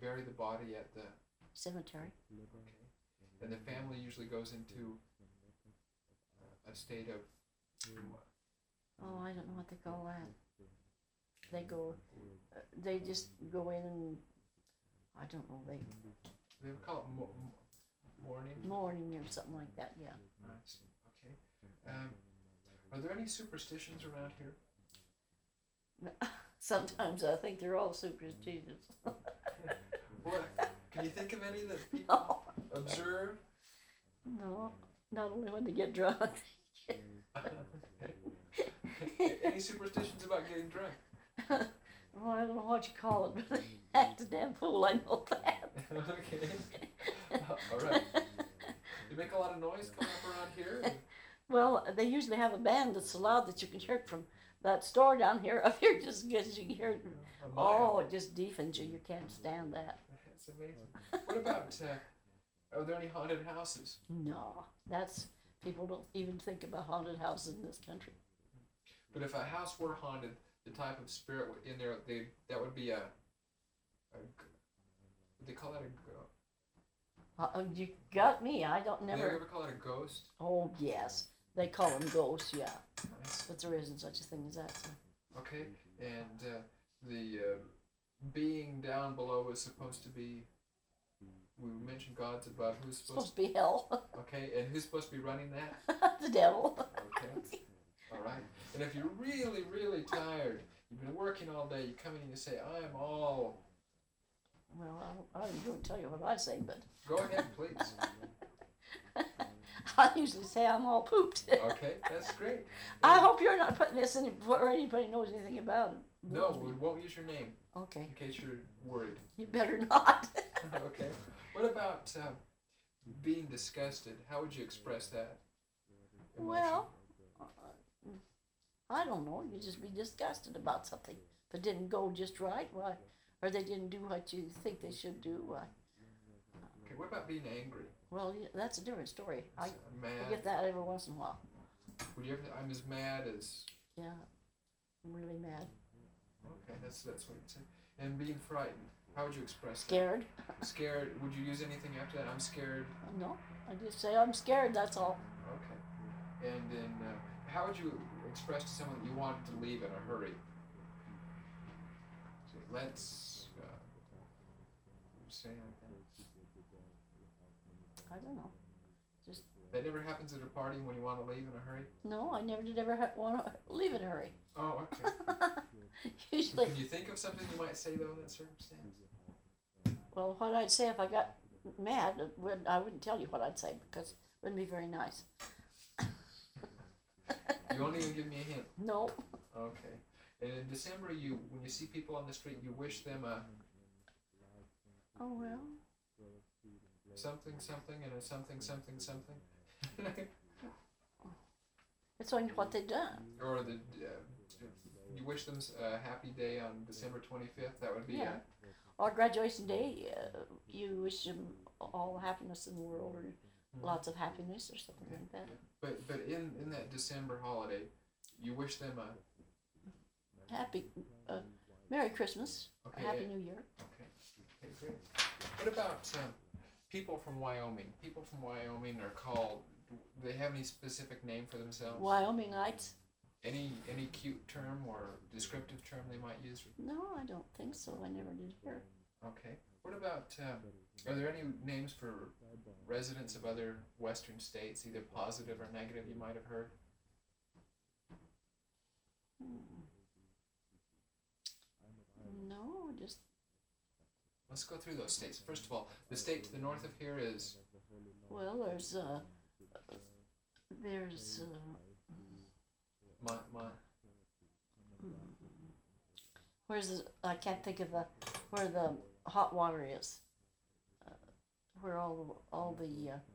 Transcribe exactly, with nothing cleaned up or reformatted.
bury the body at the cemetery. Okay. And the family usually goes into uh, a state of. Oh, I don't know what they call that. They go, uh, they just go in and, I don't know, they. They would call it mo- mourning. Mourning or something like that, yeah. I see. Okay. Um, are there any superstitions around here? Sometimes I think they're all superstitious. What? Can you think of any that people No. observe? No, not only when they get drunk. Any superstitions about getting drunk? Well, I don't know what you call it, but they act a damn fool, I know that. Okay. All right. You make a lot of noise coming up around here? Well, they usually have a band that's so loud that you can hear it from that store down here. Up here, just as good as you can hear it. Oh, it just deafens you. You can't stand that. That's amazing. What about, uh, are there any haunted houses? No, that's, people don't even think about haunted houses in this country. But if a house were haunted, the type of spirit in there, they that would be a, a would they call that a ghost? Uh, you got me. I don't Never. never. They ever call it a ghost? Oh yes, they call them ghosts. Yeah, Nice. but there isn't such a thing as that. So. Okay, and uh, the uh, being down below is supposed to be. We mentioned God's above. Who's It's supposed? supposed to be hell. Okay, and who's supposed to be running that? The devil. Okay. All right. And if you're really, really tired, you've been working all day, you come in and you say, "I'm all." Well, I, I'm going to tell you what I say, but Go ahead, please. I usually say I'm all pooped. Okay, that's great. I hope you're not putting this in where anybody knows anything about it. No, we won't use your name Okay, in case you're worried. you better not. Okay. What about uh, being disgusted? How would you express that? emotion? Well, uh, I don't know. You just be disgusted about something that didn't go just right, why, or they didn't do what you think they should do. Why? Okay. What about being angry? Well, yeah, that's a different story. I, So, I mad. get that every once in a while. Would you ever? I'm as mad as. Yeah, I'm really mad. Okay, that's that's what you'd say. And being frightened. How would you express Scared? that? Scared. Would you use anything after that? I'm scared. No, I just say I'm scared, that's all. Okay. And then, uh, how would you express to someone that you wanted to leave in a hurry? Say, let's. Uh, say I don't know. Just, that never happens at a party when you want to leave in a hurry. no, I never did ever ha- want to leave in a hurry. Oh, okay. Usually, Can you think of something you might say though in that circumstance? well, what I'd say if I got mad, it would, I wouldn't tell you what I'd say because it wouldn't be very nice. You won't even give me a hint. No. Okay. And in December, you when you see people on the street, you wish them a Oh, well. something something and a something something something. It's only what they've done. Or the uh, you wish them a happy day on December twenty-fifth. That would be Yeah. it. Or graduation day, uh, you wish them all the happiness in the world or lots of happiness or something like that. But but in, in that December holiday, you wish them a Happy, uh, Merry Christmas, okay. or Happy New Year. Okay. Okay, great. What about um, people from Wyoming? People from Wyoming are called. Do they have any specific name for themselves? Wyomingites? Any any cute term or descriptive term they might use? No, I don't think so. I never did hear. Okay. What about? Um, are there any names for residents of other Western states, either positive or negative? You might have heard. Hmm. No, just Let's go through those states. First of all, the state to the north of here is well. There's uh, there's uh, Mon, Mon, where's the, I can't think of the where the hot water is. Uh, where all the all the uh,